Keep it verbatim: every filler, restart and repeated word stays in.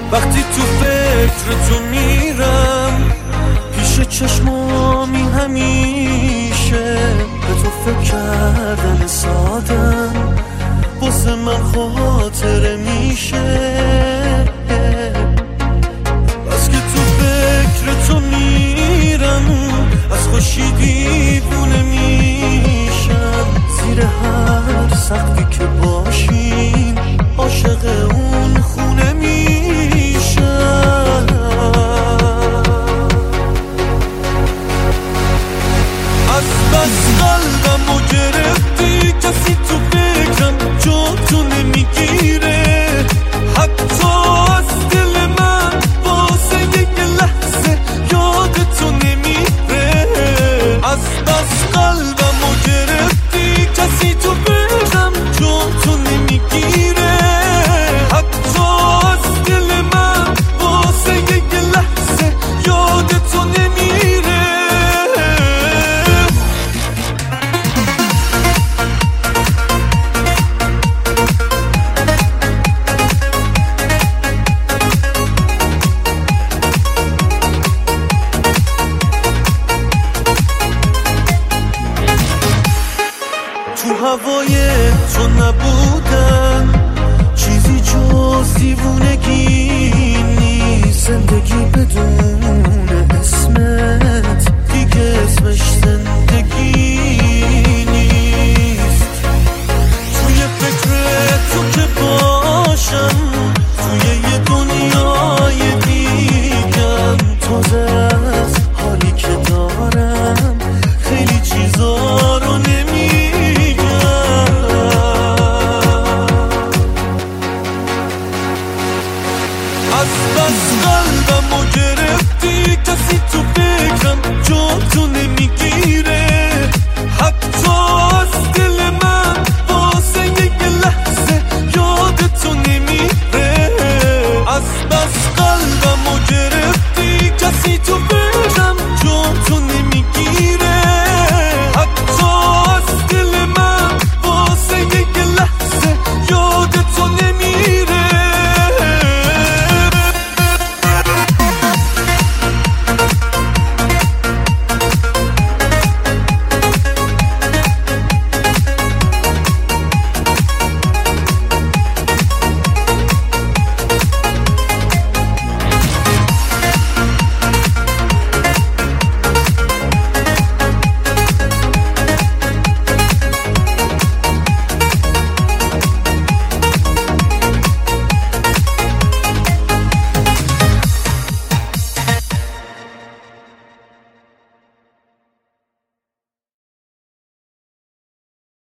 وقتی تو فکر تو میرم پیش چشمامی همیشه به تو فکر کردن سادم واسه من خاطره میشه. بس که تو فکر تو میرم از خوشی دیوونه میشم، زیر هر سقفی که باشیم عاشق اون خونه میشم. از بس قلبمو گرفتی کسی تو فکرم جا تو نمیگیره، حتی از دل من واسه یک لحظه یاد تو نمیره. از بس قلبمو گرفتی کسی تو فکرم جا تو نمیگیره، حتی از دل من واسه یک لحظه یاد تو نمیره. تو هوای تو نبودن چیزی جز دیوونگی نیست، زندگی بدون اسمت دیگه اسمش زندگی نیست. توی فکر تو که باشم توی یه دنیای دیگم، تازه از حالی که دارم خیلی چیزا رو نمیگم. از بس قلبمو گرفتی کسی تو فکرم جا تو نمیگیره، حتی